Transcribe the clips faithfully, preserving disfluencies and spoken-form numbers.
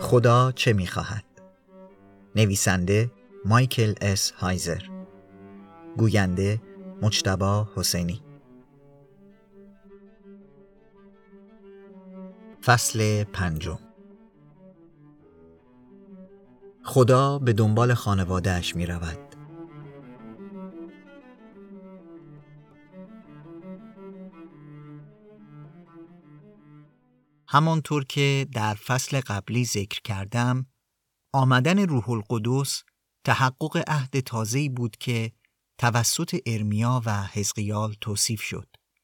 خدا چه می‌خواهد؟ نویسنده مایکل اس هایزر، گوینده مجتبی حسینی. فصل پنجم. خدا به دنبال خانواده‌اش می رود. همانطور که در فصل قبلی ذکر کردم، آمدن روح القدس تحقق عهد تازه‌ای بود که توسط ارمیا و حزقیال توصیف شد.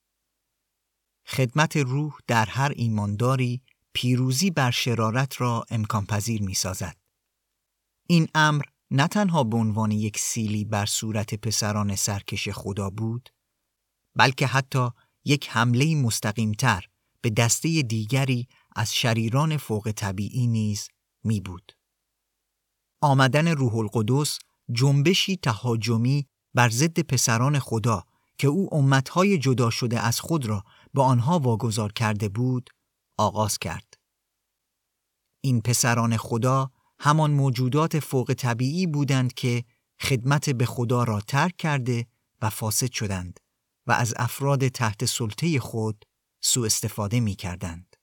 خدمت روح در هر ایمانداری پیروزی بر شرارت را امکان پذیر می سازد. این امر نه تنها به عنوان یک سیلی بر صورت پسران سرکش خدا بود، بلکه حتی یک حمله مستقیمتر به دسته دیگری از شریران فوق طبیعی نیز می بود. آمدن روح القدس جنبشی تهاجمی بر ضد پسران خدا که او امتهای جدا شده از خود را به آنها واگذار کرده بود آغاز کرد. این پسران خدا همان موجودات فوق طبیعی بودند که خدمت به خدا را ترک کرده و فاسد شدند و از افراد تحت سلطه خود سوء استفاده می کردند.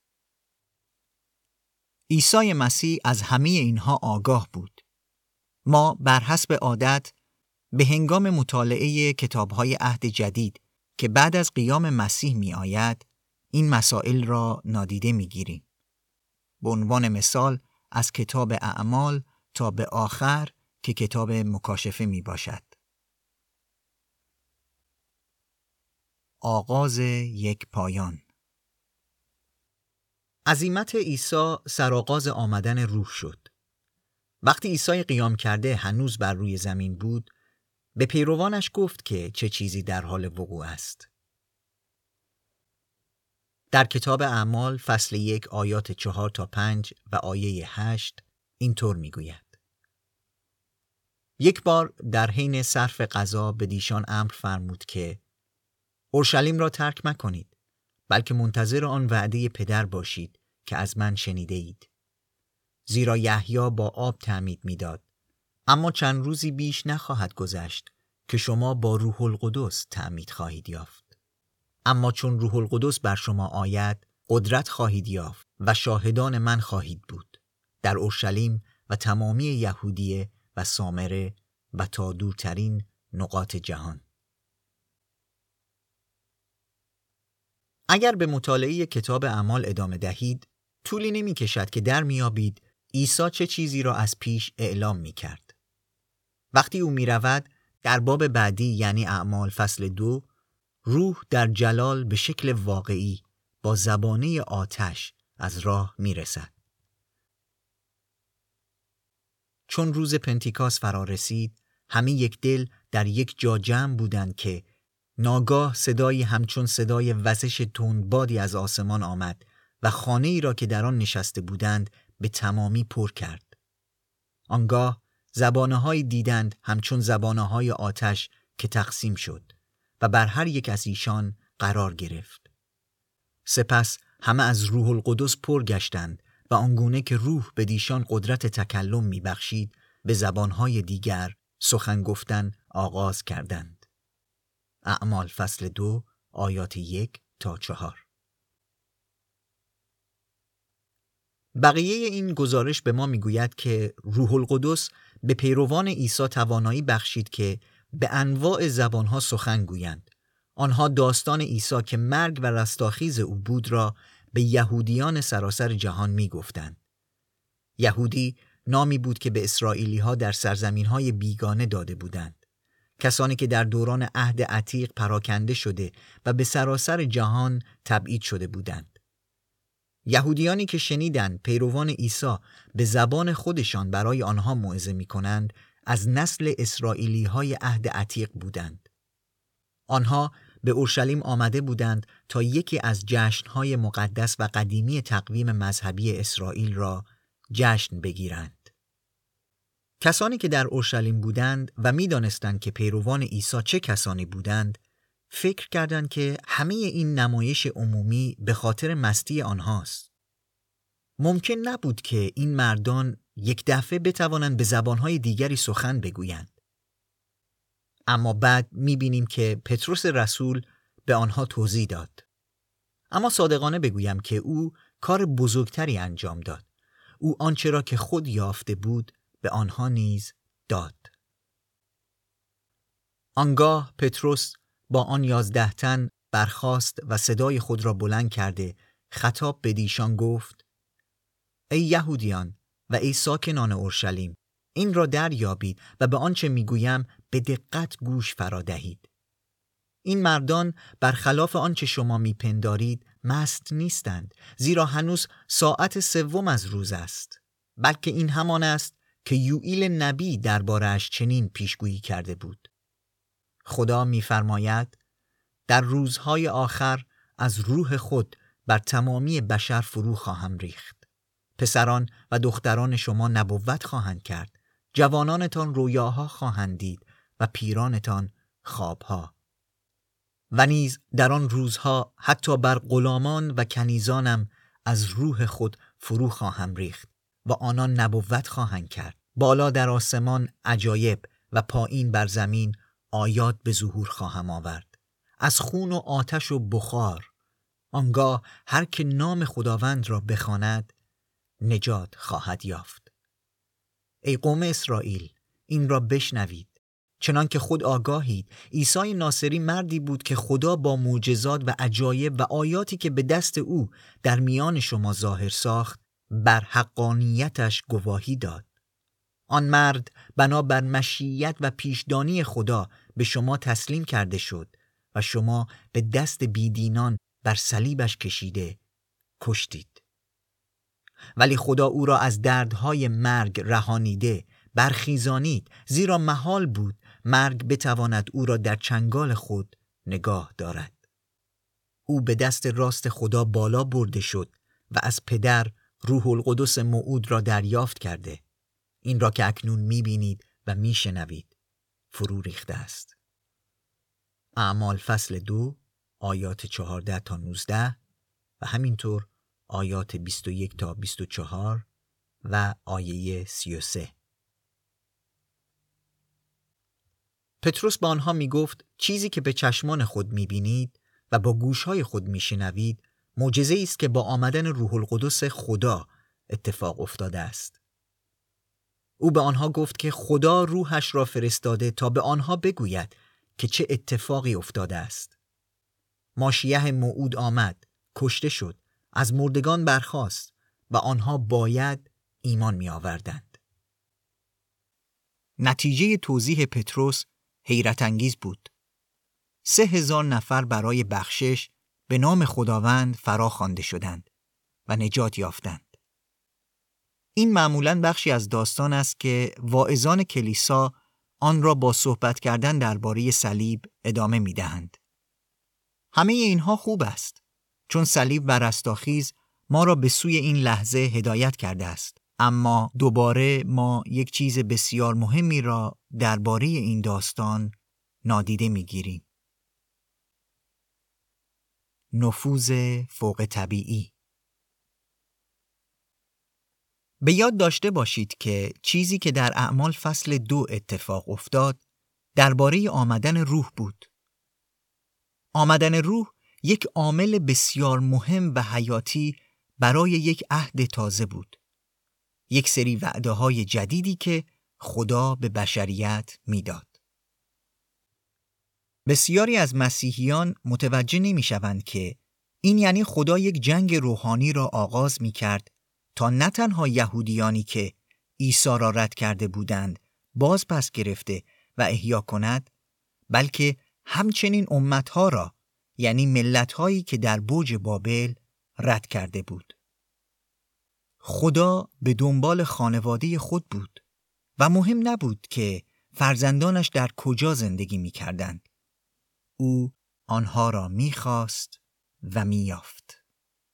عیسی مسیح از همه اینها آگاه بود. ما بر حسب عادت به هنگام مطالعه کتاب‌های عهد جدید که بعد از قیام مسیح می آید، این مسائل را نادیده می گیریم. به عنوان مثال از کتاب اعمال تا به آخر که کتاب مکاشفه می باشد. آغاز یک پایان. عزیمت عیسی سرآغاز آمدن روح شد. وقتی عیسی قیام کرده هنوز بر روی زمین بود، به پیروانش گفت که چه چیزی در حال وقوع است. در کتاب اعمال فصل یک آیات چهار تا پنج و آیه هشت اینطور میگوید: یک بار در حین صرف غذا به دیشان امر فرمود که اورشلیم را ترک مکنید، بلکه منتظر آن وعده پدر باشید که از من شنیده اید. زیرا یحیی با آب تعمید میداد، اما چند روزی بیش نخواهد گذشت که شما با روح القدس تعمید خواهید یافت. اما چون روح القدس بر شما آید، قدرت خواهید یافت و شاهدان من خواهید بود در اورشلیم و تمامی یهودیه و سامره و تا دورترین نقاط جهان. اگر به مطالعه کتاب اعمال ادامه دهید، طولی نمی کشد که در میابید عیسی چه چیزی را از پیش اعلام می کرد. وقتی او می رود، در باب بعدی یعنی اعمال فصل دو، روح در جلال به شکل واقعی با زبانه آتش از راه می رسد. چون روز پنتیکاست فرا رسید، همه یک دل در یک جا جمع بودند که ناگاه صدایی همچون صدای وزش تندبادی از آسمان آمد و خانه ای را که در آن نشسته بودند به تمامی پر کرد. آنگاه زبانه‌هایی دیدند همچون زبانه‌های آتش که تقسیم شد و بر هر یک از ایشان قرار گرفت. سپس همه از روح القدس پر گشتند و آنگونه که روح به دیشان قدرت تکلم می بخشید به زبانهای دیگر سخن گفتن آغاز کردند. اعمال فصل دو آیات یک تا چهار. بقیه این گزارش به ما می گوید که روح القدس به پیروان عیسی توانایی بخشید که به انواع زبانها سخن گویند. آنها داستان عیسی که مرگ و رستاخیز او بود را به یهودیان سراسر جهان می گفتند. یهودی نامی بود که به اسرائیلی ها در سرزمین های بیگانه داده بودند. کسانی که در دوران عهد عتیق پراکنده شده و به سراسر جهان تبعید شده بودند. یهودیانی که شنیدند پیروان عیسی به زبان خودشان برای آنها موعظه می کنند، از نسل اسرائیلی های عهد عتیق بودند. آنها به اورشلیم آمده بودند تا یکی از جشنهای مقدس و قدیمی تقویم مذهبی اسرائیل را جشن بگیرند. کسانی که در اورشلیم بودند و می دانستند که پیروان عیسی چه کسانی بودند، فکر کردند که همه این نمایش عمومی به خاطر مستی آنهاست. ممکن نبود که این مردان یک دفعه بتوانند به زبانهای دیگری سخن بگویند. اما بعد می‌بینیم که پتروس رسول به آنها توضیح داد. اما صادقانه بگویم که او کار بزرگتری انجام داد. او آنچه را که خود یافته بود به آنها نیز داد. آنگاه پتروس با آن یازده تن برخاست و صدای خود را بلند کرده خطاب به ایشان گفت: ای یهودیان و ای ساکنان اورشلیم، این را دریابید و به آنچه میگویم به دقت گوش فرا دهید. این مردان برخلاف آنچه شما میپندارید مست نیستند، زیرا هنوز ساعت سوم از روز است، بلکه این همان است که یوئیل نبی درباره‌اش چنین پیشگویی کرده بود. خدا می‌فرماید: در روزهای آخر از روح خود بر تمامی بشر فرو خواهم ریخت. پسران و دختران شما نبوت خواهند کرد، جوانانتان رویاها خواهند دید و پیرانتان خوابها. و نیز در آن روزها حتی بر غلامان و کنیزانم از روح خود فرو خواهم ریخت و آنان نبوت خواهند کرد. بالا در آسمان عجایب و پایین بر زمین آیات به ظهور خواهم آورد، از خون و آتش و بخار. آنگاه هر که نام خداوند را بخواند نجات خواهد یافت. ای قوم اسرائیل، این را بشنوید. چنان که خود آگاهید، عیسی ناصری مردی بود که خدا با معجزات و عجایب و آیاتی که به دست او در میان شما ظاهر ساخت بر حقانیتش گواهی داد. آن مرد بنابر مشیت و پیشدانی خدا به شما تسلیم کرده شد و شما به دست بیدینان بر صلیبش کشیده کشتید. ولی خدا او را از دردهای مرگ رهانیده برخیزانید، زیرا محال بود مرگ بتواند او را در چنگال خود نگاه دارد. او به دست راست خدا بالا برده شد و از پدر روح القدس موعود را دریافت کرده. این را که اکنون می‌بینید و می‌شنوید فرو ریخته است. اعمال فصل دو آیات چهارده تا نوزده و همینطور آیات بیست و یک تا بیست و چهار و آیه سی و سه. پتروس با آنها می گفت چیزی که به چشمان خود می بینید و با گوشهای خود می شنوید معجزه است که با آمدن روح القدس خدا اتفاق افتاده است. او به آنها گفت که خدا روحش را فرستاده تا به آنها بگوید که چه اتفاقی افتاده است. ماشیح موعود آمد، کشته شد، از مردگان برخاست و آنها باید ایمان می آوردند. نتیجه توضیح پتروس حیرت انگیز بود. سه هزار نفر برای بخشش به نام خداوند فرا خوانده شدند و نجات یافتند. این معمولاً بخشی از داستان است که واعظان کلیسا آن را با صحبت کردن درباره صلیب ادامه می دهند. همه اینها خوب است، چون صلیب و رستاخیز ما را به سوی این لحظه هدایت کرده است. اما دوباره ما یک چیز بسیار مهمی را درباره این داستان نادیده می‌گیریم. نفوذ فوق طبیعی. به یاد داشته باشید که چیزی که در اعمال فصل دو اتفاق افتاد درباره آمدن روح بود. آمدن روح یک عامل بسیار مهم و حیاتی برای یک عهد تازه بود. یک سری وعده های جدیدی که خدا به بشریت میداد. بسیاری از مسیحیان متوجه نمی شوند که این یعنی خدا یک جنگ روحانی را آغاز می کرد تا نه تنها یهودیانی که عیسی را رد کرده بودند باز پس گرفته و احیا کند، بلکه همچنین امتها را، یعنی ملت‌هایی که در برج بابل رد کرده بود. خدا به دنبال خانواده خود بود و مهم نبود که فرزندانش در کجا زندگی می کردند. او آنها را می خواست و می یافت.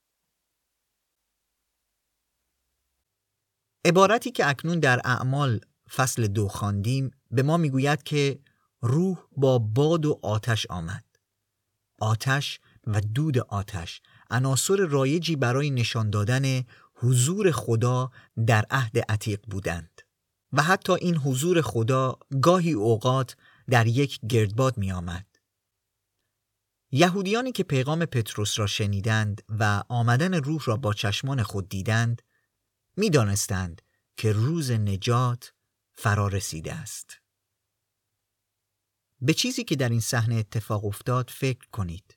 عبارتی که اکنون در اعمال فصل دو خواندیم به ما می گوید که روح با باد و آتش آمد. آتش و دود آتش عناصر رایجی برای نشان دادن حضور خدا در عهد عتیق بودند و حتی این حضور خدا گاهی اوقات در یک گردباد می آمد. یهودیانی که پیغام پتروس را شنیدند و آمدن روح را با چشمان خود دیدند می دانستند که روز نجات فرا رسیده است. به چیزی که در این صحنه اتفاق افتاد فکر کنید.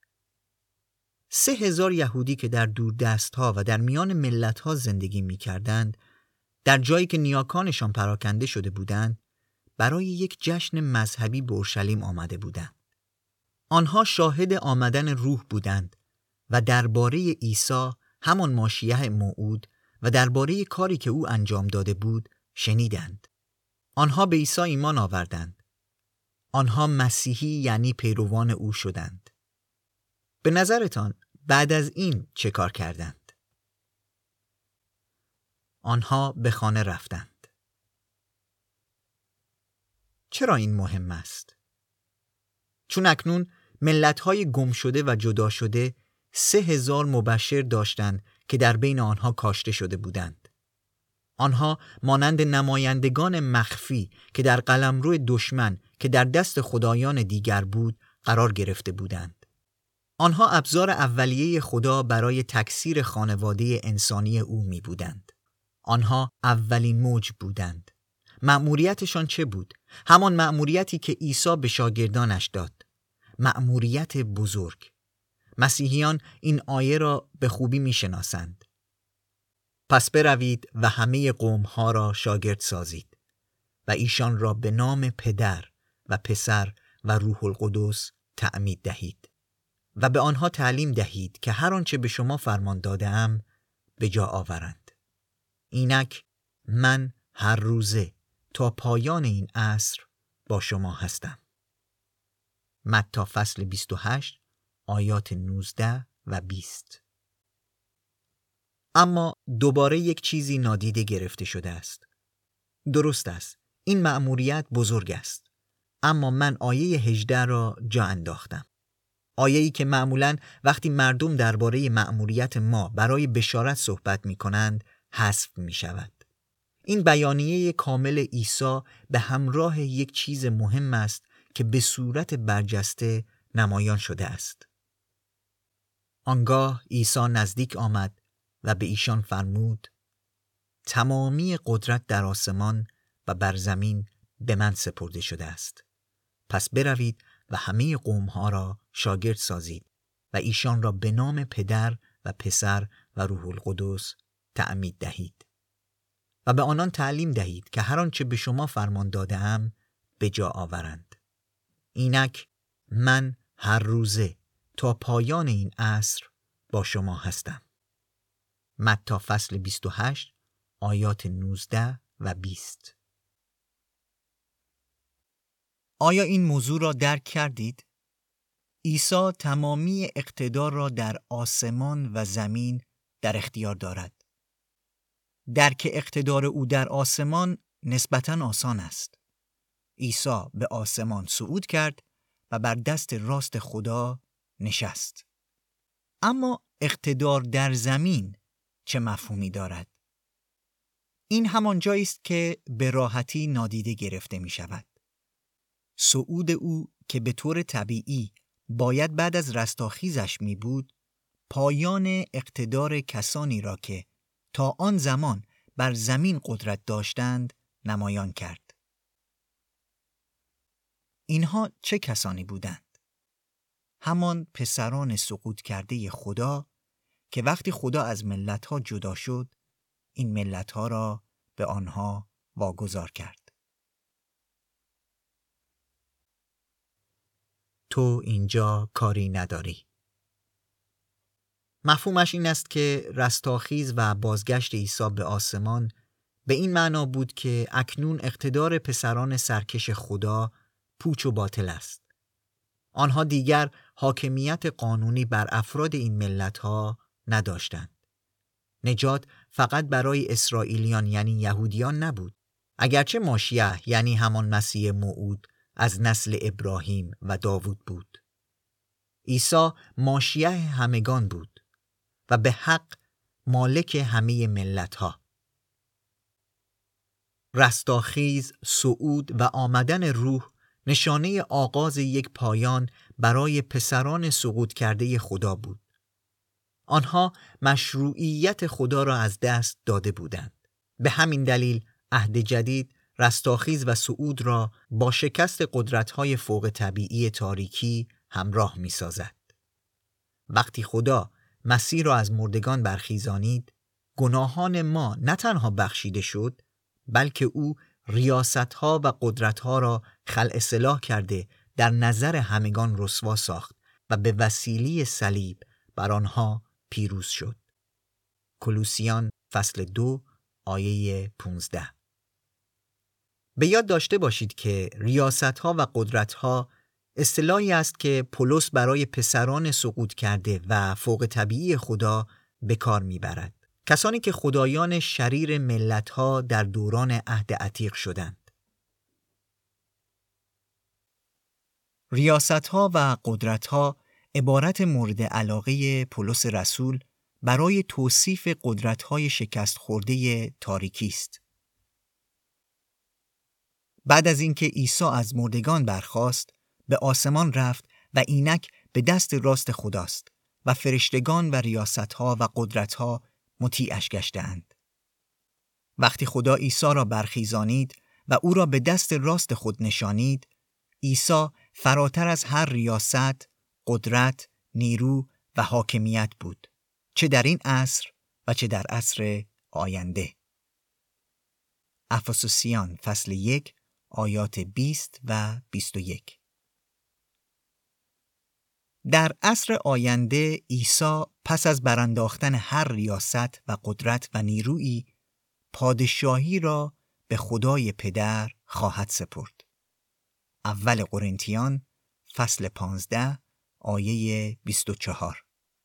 سه هزار یهودی که در دوردست‌ها و در میان ملت‌ها زندگی می‌کردند، در جایی که نیاکانشان پراکنده شده بودند، برای یک جشن مذهبی به اورشلیم آمده بودند. آنها شاهد آمدن روح بودند و درباره عیسی، همان ماشیح موعود، و درباره کاری که او انجام داده بود شنیدند. آنها به عیسی ایمان آوردند. آنها مسیحی یعنی پیروان او شدند. به نظرتان بعد از این چه کار کردند؟ آنها به خانه رفتند. چرا این مهم است؟ چون اکنون ملت‌های گم شده و جدا شده سه هزار مبشر داشتند که در بین آنها کاشته شده بودند. آنها مانند نمایندگان مخفی که در قلمرو دشمن که در دست خدایان دیگر بود قرار گرفته بودند. آنها ابزار اولیه خدا برای تکثیر خانواده انسانی او می بودند. آنها اولین موج بودند. مأموریتشان چه بود؟ همان مأموریتی که عیسی به شاگردانش داد. مأموریت بزرگ. مسیحیان این آیه را به خوبی می شناسند. پس بروید و همه قومها را شاگرد سازید و ایشان را به نام پدر و پسر و روح القدس تعمید دهید و به آنها تعلیم دهید که هر آنچه به شما فرمان داده‌ام به جا آورند. اینک من هر روزه تا پایان این عصر با شما هستم. متی فصل بیست و هشت آیات نوزده و بیست. اما دوباره یک چیزی نادیده گرفته شده است. درست است، این مأموریت بزرگ است، اما من آیه هجده را جا انداختم. آیه‌ای که معمولاً وقتی مردم درباره مأموریت ما برای بشارت صحبت می‌کنند حذف می‌شود. این بیانیه کامل عیسی به همراه یک چیز مهم است که به صورت برجسته نمایان شده است. آنگاه عیسی نزدیک آمد و به ایشان فرمود: تمامی قدرت در آسمان و بر زمین به من سپرده شده است. پس بروید و همه قومها را شاگرد سازید و ایشان را به نام پدر و پسر و روح القدس تعمید دهید و به آنان تعلیم دهید که هر آنچه به شما فرمان داده‌ام به جا آورند. اینک من هر روزه تا پایان این عصر با شما هستم. متی فصل بیست و هشت آیات نوزده و بیست. آیا این موضوع را درک کردید؟ عیسی تمامی اقتدار را در آسمان و زمین در اختیار دارد. درک اقتدار او در آسمان نسبتاً آسان است. عیسی به آسمان صعود کرد و بر دست راست خدا نشست. اما اقتدار در زمین چه مفهومی دارد؟ این همان جایی است که به راحتی نادیده گرفته می شود. صعود او که به طور طبیعی باید بعد از رستاخیزش می بود، پایان اقتدار کسانی را که تا آن زمان بر زمین قدرت داشتند نمایان کرد. اینها چه کسانی بودند؟ همان پسران سقوط کرده خدا که وقتی خدا از ملت‌ها جدا شد، این ملت‌ها را به آنها واگذار کرد. تو اینجا کاری نداری. مفهومش این است که رستاخیز و بازگشت عیسی به آسمان به این معنا بود که اکنون اقتدار پسران سرکش خدا پوچ و باطل است. آنها دیگر حاکمیت قانونی بر افراد این ملت‌ها نداشتند. نجات فقط برای اسرائیلیان یعنی یهودیان نبود. اگرچه ماشیح یعنی همان مسیح موعود از نسل ابراهیم و داوود بود. عیسی ماشیح همگان بود و به حق مالک همه ملت‌ها. رستاخیز، صعود و آمدن روح نشانه آغاز یک پایان برای پسران سقوط کرده خدا بود. آنها مشروعیت خدا را از دست داده بودند. به همین دلیل عهد جدید رستاخیز و صعود را با شکست قدرت‌های فوق طبیعی تاریکی همراه می‌سازد. وقتی خدا مسیح را از مردگان برخیزانید، گناهان ما نه تنها بخشیده شد، بلکه او ریاست‌ها و قدرت‌ها را خلع اصلاح کرده در نظر همگان رسوا ساخت و به وسیله صلیب بر آنها پیروز شد. کولوسیان فصل دو آیه پونزده. به یاد داشته باشید که ریاست‌ها و قدرت‌ها اصطلاحی است که پولس برای پسران سقوط کرده و فوق طبیعی خدا به کار می‌برد. کسانی که خدایان شریر ملت‌ها در دوران عهد عتیق شدند. ریاست‌ها و قدرت‌ها عبارت مورد علاقه پولس رسول برای توصیف قدرت‌های شکست خورده تاریکی است. بعد از اینکه عیسی از مردگان برخاست، به آسمان رفت و اینک به دست راست خداست و فرشتگان و ریاست‌ها و قدرت‌ها مطیعش گشته‌اند. وقتی خدا عیسی را برخیزانید و او را به دست راست خود نشانید، عیسی فراتر از هر ریاست، قدرت، نیرو و حاکمیت بود، چه در این عصر و چه در عصر آینده. افسوسیان فصل یک آیات بیست و بیست و یک. در عصر آینده عیسی پس از برانداختن هر ریاست و قدرت و نیرویی پادشاهی را به خدای پدر خواهد سپرد. اول قرنتیان فصل پانزده آیه بیست و چهار.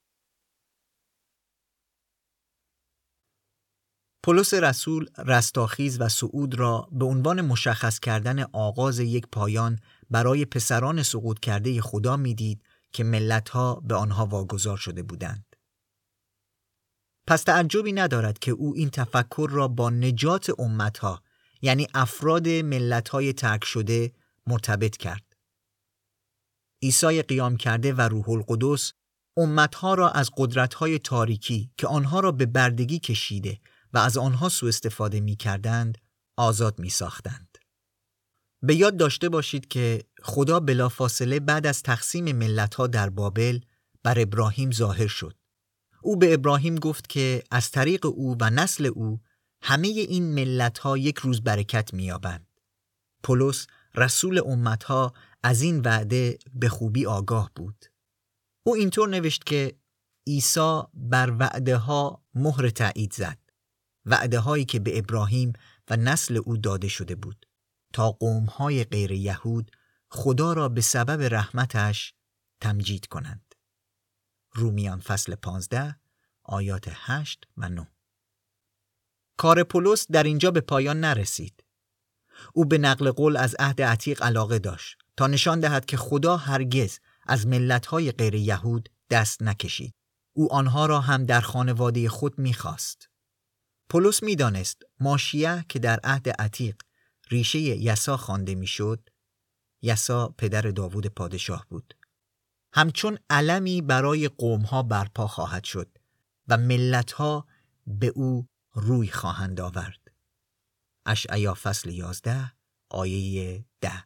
پولس رسول رستاخیز و صعود را به عنوان مشخص کردن آغاز یک پایان برای پسران سقوط کرده خدا می‌دید که ملت‌ها به آنها واگذار شده بودند. پس تعجبی ندارد که او این تفکر را با نجات امت‌ها، یعنی افراد ملت‌های ترک شده، مرتبط کرد. عیسی قیام کرده و روح القدس امت‌ها را از قدرت‌های تاریکی که آنها را به بردگی کشیده و از آنها سوء استفاده می‌کردند، آزاد می‌ساختند. به یاد داشته باشید که خدا بلافاصله بعد از تقسیم ملت‌ها در بابل بر ابراهیم ظاهر شد. او به ابراهیم گفت که از طریق او و نسل او همه این ملت‌ها یک روز برکت می‌یابند. پولس رسول امت‌ها از این وعده به خوبی آگاه بود. او اینطور نوشت که عیسی بر وعده‌ها مهر تایید زد. وعده‌هایی که به ابراهیم و نسل او داده شده بود تا قوم‌های غیر یهود خدا را به سبب رحمتش تمجید کنند. رومیان فصل پانزده آیات هشت و نه. کار پولس در اینجا به پایان نرسید. او به نقل قول از عهد عتیق علاقه داشت تا نشان دهد که خدا هرگز از ملت‌های غیر یهود دست نکشید. او آنها را هم در خانواده خود می‌خواست. پولس می‌دانست ماشیه که در عهد عتیق ریشه یسا خوانده می‌شد، یسا پدر داوود پادشاه بود. همچون علمی برای قوم‌ها برپا خواهد شد و ملت‌ها به او روی خواهند آورد. اشعیا فصل یازده آیه ده.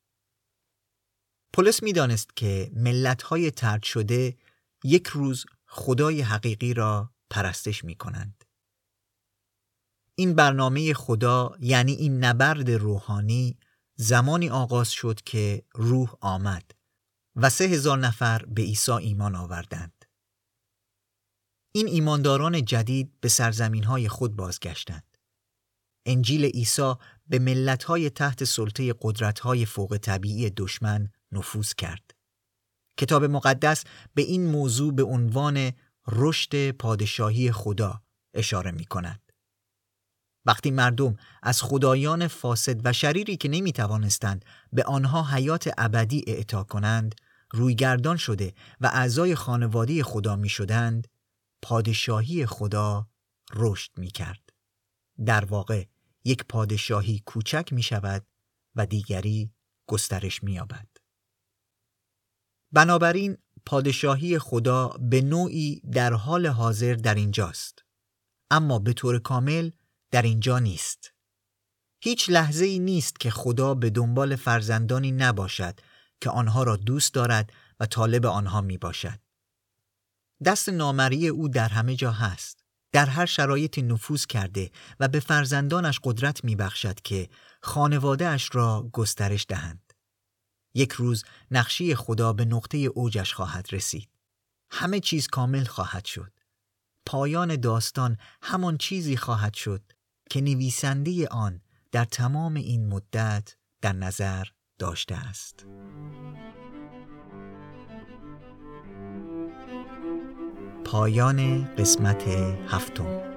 پولس می‌دانست که ملت‌های طرد شده یک روز خدای حقیقی را پرستش می‌کنند. این برنامه خدا، یعنی این نبرد روحانی، زمانی آغاز شد که روح آمد و سه هزار نفر به عیسی ایمان آوردند. این ایمانداران جدید به سرزمین‌های خود بازگشتند. انجیل عیسی به ملت‌های تحت سلطه قدرت‌های فوق طبیعی دشمن نفوذ کرد. کتاب مقدس به این موضوع به عنوان رشد پادشاهی خدا اشاره می‌کند. وقتی مردم از خدایان فاسد و شریری که نمی‌توانستند به آنها حیات ابدی اعطا کنند رویگردان شده و اعضای خانواده خدا می‌شدند، پادشاهی خدا رشد می کرد. در واقع یک پادشاهی کوچک می شود و دیگری گسترش می یابد. بنابراین پادشاهی خدا به نوعی در حال حاضر در اینجاست، اما به طور کامل در اینجا نیست. هیچ لحظه ای نیست که خدا به دنبال فرزندانی نباشد که آنها را دوست دارد و طالب آنها می باشد. دست نامری او در همه جا هست. در هر شرایطی نفوذ کرده و به فرزندانش قدرت می بخشد که خانواده اش را گسترش دهند. یک روز نقشه خدا به نقطه اوجش خواهد رسید. همه چیز کامل خواهد شد. پایان داستان همان چیزی خواهد شد که نویسنده آن در تمام این مدت در نظر داشته است. پایان قسمت هفتم.